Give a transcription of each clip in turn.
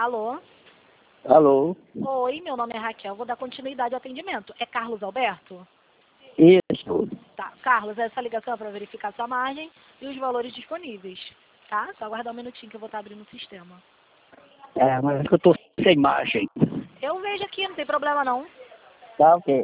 Alô? Alô? Oi, meu nome é Raquel, vou dar continuidade ao atendimento. É Carlos Alberto? Isso. Tá, Carlos, essa ligação é para verificar sua margem e os valores disponíveis, tá? Só aguardar um minutinho que eu vou estar abrindo o sistema. É, mas eu tô sem margem. Eu vejo aqui, não tem problema não. Tá ok.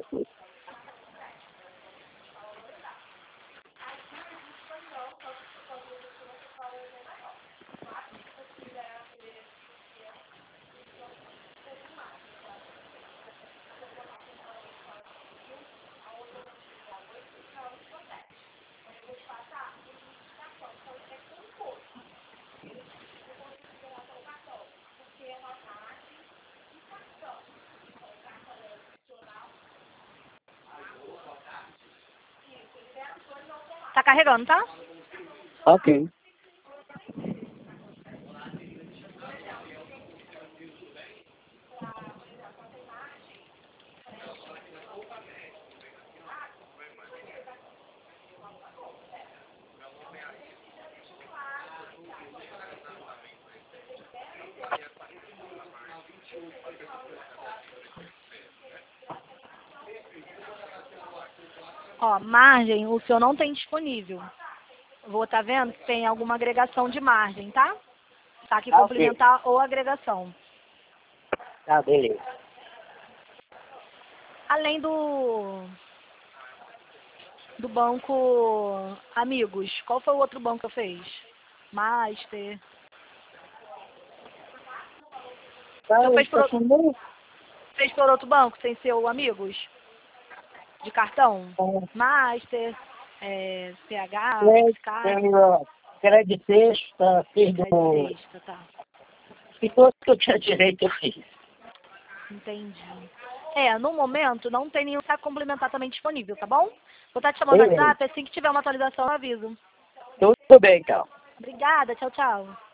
Tá carregando, tá? Ok. Ó, margem, o senhor não tem disponível. Vou estar vendo que tem alguma agregação de margem, tá? Tá aqui Tá ok. complementar ou agregação. Tá, beleza. Além do banco Amigos, qual foi o outro banco que eu fez? Master. Tá, O senhor tá chamando? fez por outro banco sem ser o Amigos? De cartão? Master, PH, Flexcard, Crédito sexta, fiz do... crédito sexta, tá. E tudo que eu tinha direito eu fiz. Entendi. No momento não tem nenhum saco complementar também disponível, tá bom? Vou estar te chamando no Beleza. WhatsApp, assim que tiver uma atualização eu aviso. Tudo bem, então. Obrigada, tchau, tchau.